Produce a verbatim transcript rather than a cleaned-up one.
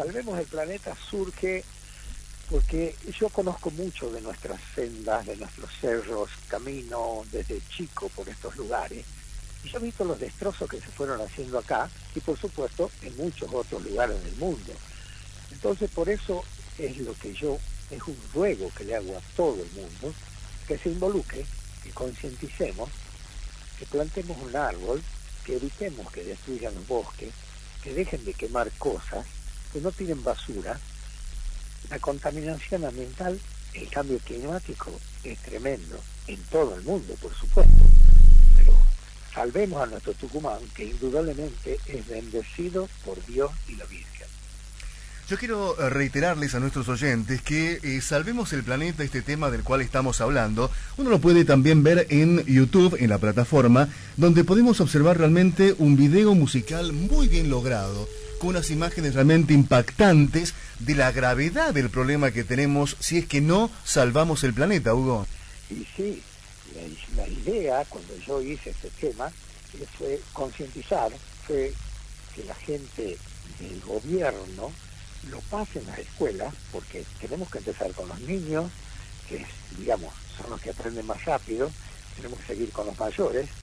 Salvemos el Planeta surge porque yo conozco mucho de nuestras sendas, de nuestros cerros, camino desde chico por estos lugares, y yo he visto los destrozos que se fueron haciendo acá, y por supuesto en muchos otros lugares del mundo. Entonces por eso es lo que yo, es un ruego que le hago a todo el mundo, que se involucre, que concienticemos, que plantemos un árbol, que evitemos que destruyan los bosques, que dejen de quemar cosas, que no tiren basura. La contaminación ambiental, el cambio climático es tremendo, en todo el mundo, por supuesto, pero salvemos a nuestro Tucumán, que indudablemente es bendecido por Dios y la Virgen. Yo quiero reiterarles a nuestros oyentes que eh, Salvemos el Planeta, este tema del cual estamos hablando, uno lo puede también ver en YouTube, en la plataforma, donde podemos observar realmente un video musical muy bien logrado, con unas imágenes realmente impactantes de la gravedad del problema que tenemos si es que no salvamos el planeta, Hugo. Y sí, la, la idea, cuando yo hice este tema, fue concientizar, fue que la gente del gobierno lo pase en las escuelas, porque tenemos que empezar con los niños, que digamos son los que aprenden más rápido, tenemos que seguir con los mayores,